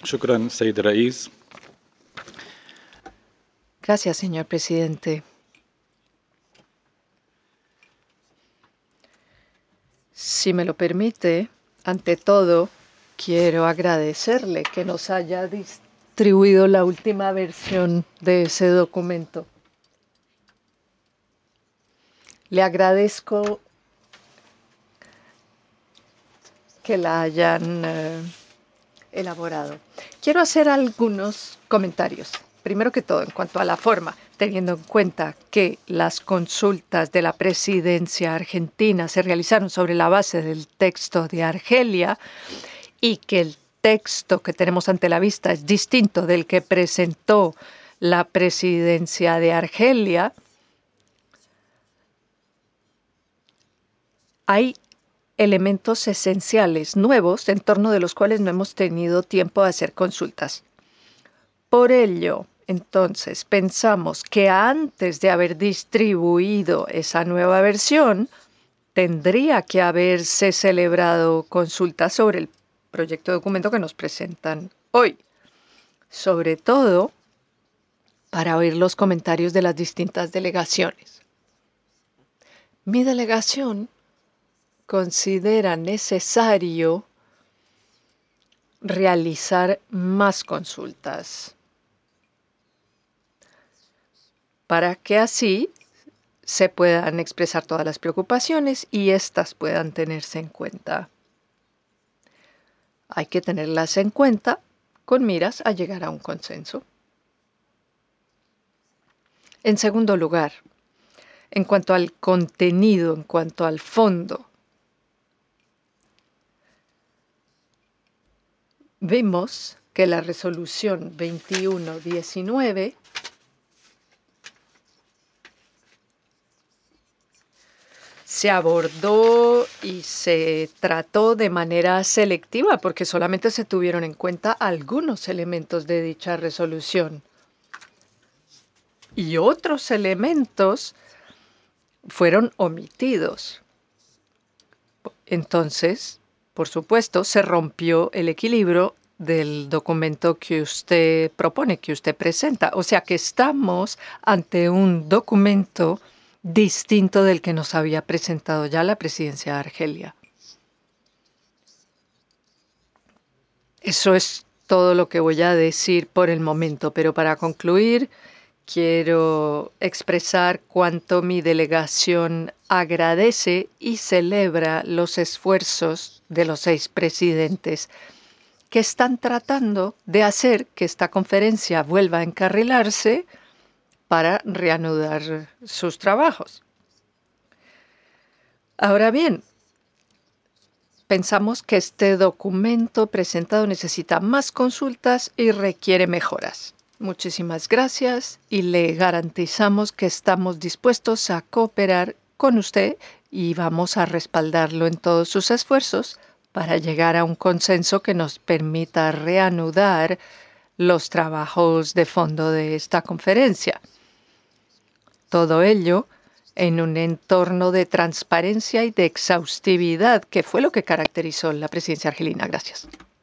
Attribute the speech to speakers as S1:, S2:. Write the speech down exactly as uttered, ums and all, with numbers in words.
S1: شكرا سيد الرئيس.
S2: Gracias, señor presidente. Si me lo permite, ante todo, quiero agradecerle que nos haya distribuido la última versión de ese documento. Le agradezco que la hayan eh, elaborado. Quiero hacer algunos comentarios. Primero que todo, en cuanto a la forma, teniendo en cuenta que las consultas de la presidencia argentina se realizaron sobre la base del texto de Argelia y que el texto que tenemos ante la vista es distinto del que presentó la presidencia de Argelia, hay elementos esenciales nuevos en torno de los cuales no hemos tenido tiempo de hacer consultas. Por ello, entonces, pensamos que antes de haber distribuido esa nueva versión, tendría que haberse celebrado consultas sobre el proyecto de documento que nos presentan hoy, sobre todo para oír los comentarios de las distintas delegaciones. Mi delegación considera necesario realizar más consultas para que así se puedan expresar todas las preocupaciones y éstas puedan tenerse en cuenta. Hay que tenerlas en cuenta con miras a llegar a un consenso. En segundo lugar, en cuanto al contenido, en cuanto al fondo, vimos que la resolución veintiuno diecinueve se abordó y se trató de manera selectiva porque solamente se tuvieron en cuenta algunos elementos de dicha resolución. Y otros elementos fueron omitidos. Entonces, por supuesto, se rompió el equilibrio del documento que usted propone, que usted presenta. O sea que estamos ante un documento distinto del que nos había presentado ya la presidencia de Argelia. Eso es todo lo que voy a decir por el momento, pero para concluir, quiero expresar cuánto mi delegación agradece y celebra los esfuerzos de los seis presidentes que están tratando de hacer que esta conferencia vuelva a encarrilarse para reanudar sus trabajos. Ahora bien, pensamos que este documento presentado necesita más consultas y requiere mejoras. Muchísimas gracias y le garantizamos que estamos dispuestos a cooperar con usted y vamos a respaldarlo en todos sus esfuerzos para llegar a un consenso que nos permita reanudar los trabajos de fondo de esta conferencia. Todo ello en un entorno de transparencia y de exhaustividad, que fue lo que caracterizó la presidencia argelina. Gracias.